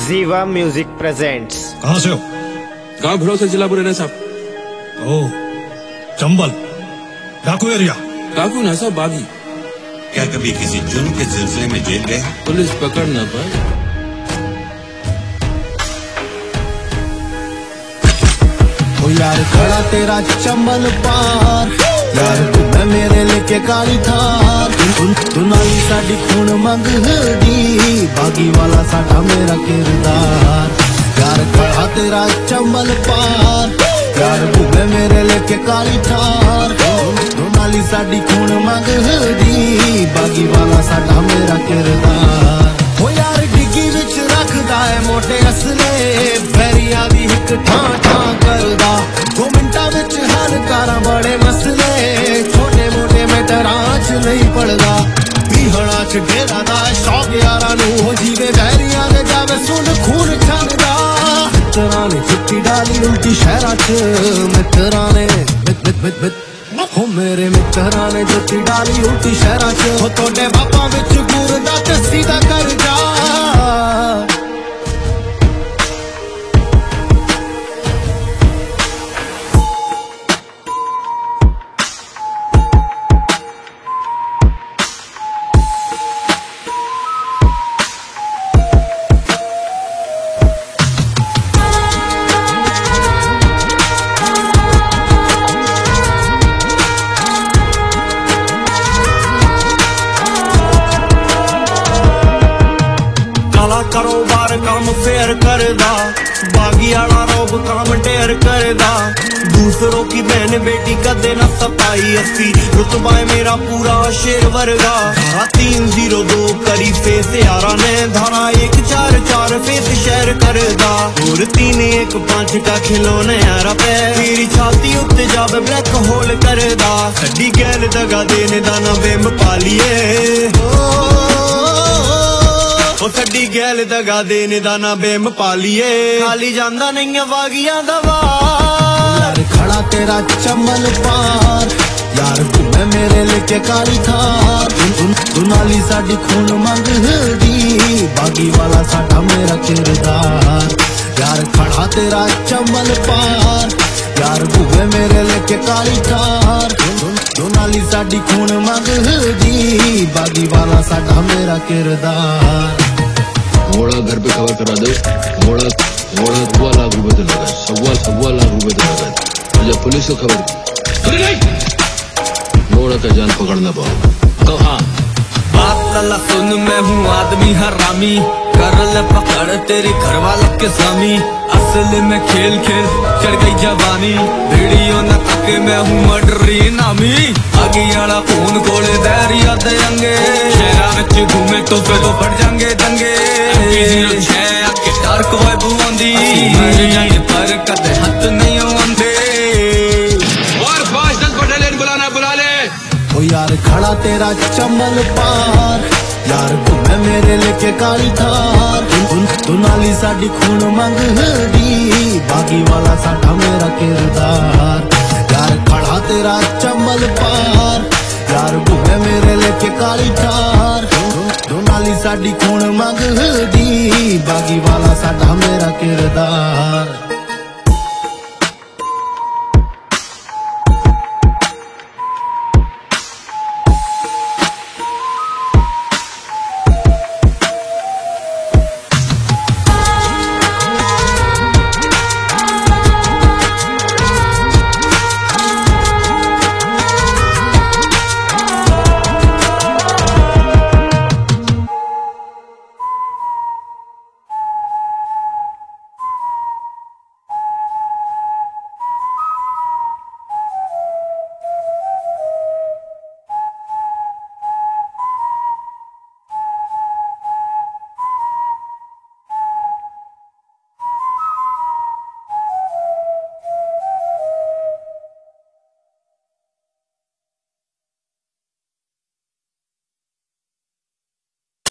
जीवा music presents. कहाँ से हो? गांव भड़ोसा जिला बुरेना साहब। ओह, चंबल डाकू एरिया। डाकू ना साहब, बागी। क्या कभी किसी जुर्म के सिलसिले में जेल गए? पुलिस पकड़ न पाए। ओ यार खड़ा तेरा चंबल पार, यार तू मेरे लेके काली थार, तू नाली साडी खून मंगदी, बागी वाला साडा मेरा किरदार। यार खड़ा तेरा चंबल पार, यार तू मेरे लेके काली थार, तू नाली साडी खून मंगदी, बागी वाला साडा मेरा किरदार। ओ यार डिग्गी विच रखदा है मोटे असले, बैरियां दी हिक ठां ठां करदा, 2 मिंटां विच हल करा बड़े मसले, छोटे मोटे मैटरां च नहीं पड़दा, पीहड़ा च डेरा दा शौक यारां नूं हो जीवे बैरियां दे जावे सुन खून छंगदा। मित्तरां ने चिट्टी डाली उल्टी शहरां च, मित्तरां ने हो मेरे मित्तरां ने चिट्टी डाली उल्टी शहरां च, हो तोड़े बापां विच गुर दा ते सीधा कर जा। कारोबार काम फेयर करदा, बागी आला रोब काम ढेर करदा, दूसरों की बहन बेटी कदे न सताई, 80 रुतबा है मेरा पूरा शेर वर्गा। धारा 302 करी फेस यारा ने, धारा 144 फेस शेयर करदा, और 315 का खिलौने यारा पे, तेरी छाती उत्ते जावे ब्लैक होल करदा, सड्डी गैल दगा देने दा ना बेम पालिए, ओ सड्डी गैल दगा देने दा ना बेम पालिए, खाली जांदा नहीं है बागियां दा वार। यार खड़ा तेरा चंबल पार, यार तू मेरे लेके काली थार, तू नाली साडी खून मंगदी, बागी वाला साडा मेरा किरदार। यार खड़ा तेरा चंबल पार, यार तू मेरे लेके काली थार, तू नाली साडी खून मंगदी, बागी वाला साडा मेरा किरदार। मोड़ा घर पे खबर करा दो, मोड़ा 1.25 लाख रुपए तो लगा, 1.25 लाख रुपए तो लगा, मुझे पुलिस को खबर की, मोड़ा का जान पकड़ना पाओ। तो हाँ बात लल्ला सुन, मैं हूँ आदमी हरामी, कर ले पकड़ तेरी घर वालों के स्वामी, असल में खेल खेल चढ़ गई जवानी, वीडियो न तके मैं हूँ मर्डरी नामी, आगे आला खून कोले बैरिया दे अंगे, शहरा विच घूमे तो फिर तो बढ़ जाएंगे दंगे, आगे डार्क वाइब आंदी, पर कदे हथ नहीं आंदे, और 5-10 बटालियन बुलाना, बुला ले। ओ यार खड़ा तेरा चंबल पार, यार तू मेरे लेके काली थार, तू नाली साडी खून मंगदी, बागी वाला साडा मेरा किरदार। यार खड़ा तेरा चंबल पार, यार तू मेरे लेके काली थार, तू नाली साडी खून मंगदी, बागी वाला साडा मेरा किरदार।